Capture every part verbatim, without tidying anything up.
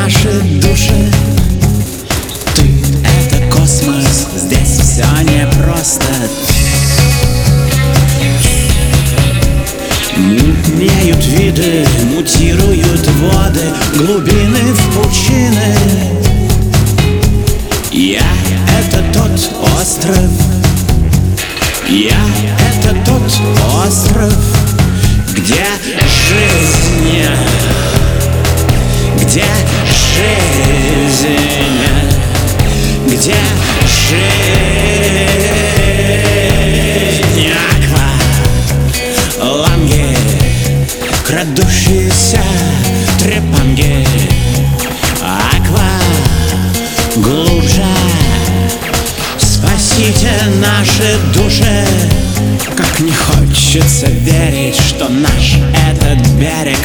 наши души. Ты — это космос, здесь все непросто. Мутнеют виды, мутируют воды, глубины в пучины. Я — это тот остров, я — это тот остров, где жизнь, где жизнь, где жизнь. Акваланги, крадущиеся трепанги. Аква, глубже, спасите наши души. Как не хочется верить, что наш этот берег.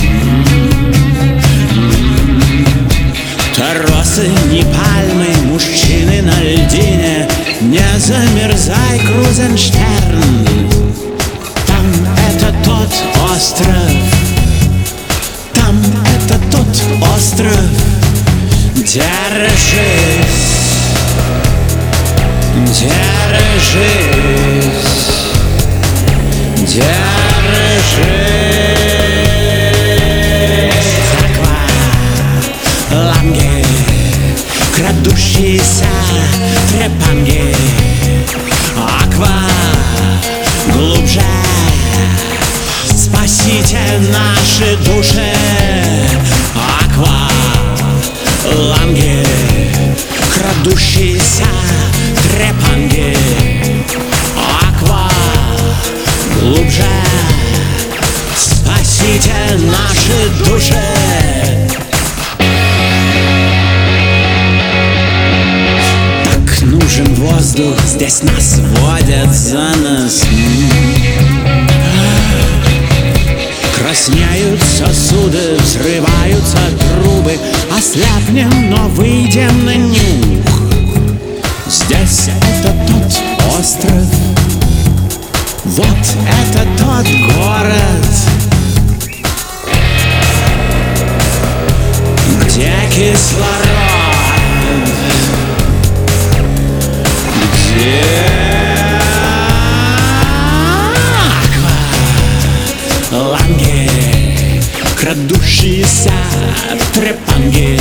Торосы, не пальмы, мужчины на льдине. Не замерзай, Крузенштерн. Там это тот остров, там это тот остров. Держись, держись, держись. Акваланги, крадущиеся трепанги. Аква, глубже, спасите наши души. Акваланги, крадущиеся трепанги. Аква, глубже, спасите наши души. Так нужен воздух, здесь нас водят за нос. Краснеют сосуды, взрываются трубы. Ослепнем, но выйдем на нюх. Здесь это тот остров, вот это тот город, где кислород, где акваланги, крадущиеся трепанги.